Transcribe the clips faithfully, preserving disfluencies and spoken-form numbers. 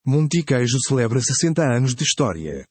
Montiqueijo celebra sessenta anos de história.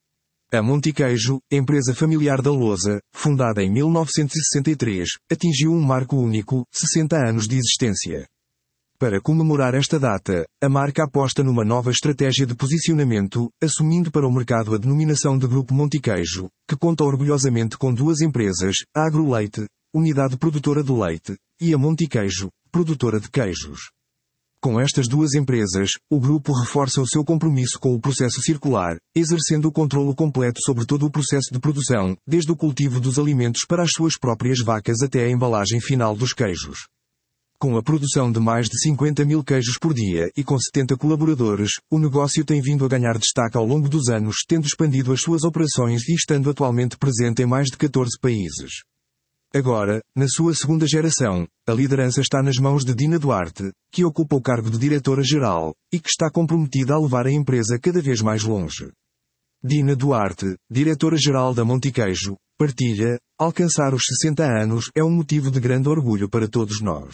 A Montiqueijo, empresa familiar da Lousa, fundada em mil novecentos e sessenta e três, atingiu um marco único, sessenta anos de existência. Para comemorar esta data, a marca aposta numa nova estratégia de posicionamento, assumindo para o mercado a denominação de Grupo Montiqueijo, que conta orgulhosamente com duas empresas, a Agroleite, unidade produtora de leite, e a Montiqueijo, produtora de queijos. Com estas duas empresas, o grupo reforça o seu compromisso com o processo circular, exercendo o controlo completo sobre todo o processo de produção, desde o cultivo dos alimentos para as suas próprias vacas até a embalagem final dos queijos. Com a produção de mais de cinquenta mil queijos por dia e com setenta colaboradores, o negócio tem vindo a ganhar destaque ao longo dos anos, tendo expandido as suas operações e estando atualmente presente em mais de catorze países. Agora, na sua segunda geração, a liderança está nas mãos de Dina Duarte, que ocupa o cargo de diretora-geral, e que está comprometida a levar a empresa cada vez mais longe. Dina Duarte, diretora-geral da Montiqueijo, partilha: alcançar os sessenta anos é um motivo de grande orgulho para todos nós.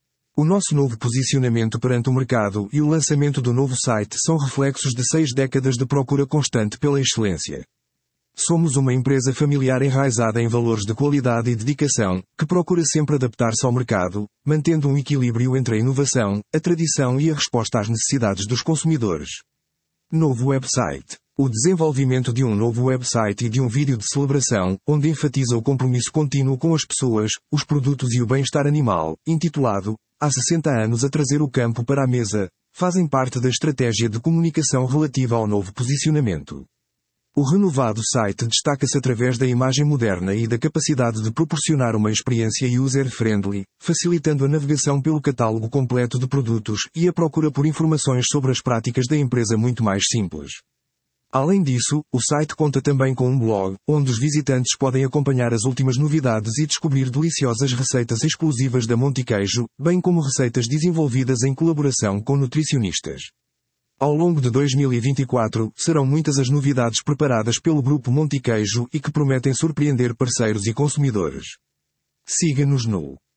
O nosso novo posicionamento perante o mercado e o lançamento do novo site são reflexos de seis décadas de procura constante pela excelência. Somos uma empresa familiar enraizada em valores de qualidade e dedicação, que procura sempre adaptar-se ao mercado, mantendo um equilíbrio entre a inovação, a tradição e a resposta às necessidades dos consumidores. Novo website. O desenvolvimento de um novo website e de um vídeo de celebração, onde enfatiza o compromisso contínuo com as pessoas, os produtos e o bem-estar animal, intitulado Há sessenta anos a trazer o campo para a mesa, fazem parte da estratégia de comunicação relativa ao novo posicionamento. O renovado site destaca-se através da imagem moderna e da capacidade de proporcionar uma experiência user-friendly, facilitando a navegação pelo catálogo completo de produtos e a procura por informações sobre as práticas da empresa muito mais simples. Além disso, o site conta também com um blog, onde os visitantes podem acompanhar as últimas novidades e descobrir deliciosas receitas exclusivas da Montiqueijo, bem como receitas desenvolvidas em colaboração com nutricionistas. Ao longo de dois mil e vinte e quatro, serão muitas as novidades preparadas pelo Grupo Montiqueijo e que prometem surpreender parceiros e consumidores. Siga-nos no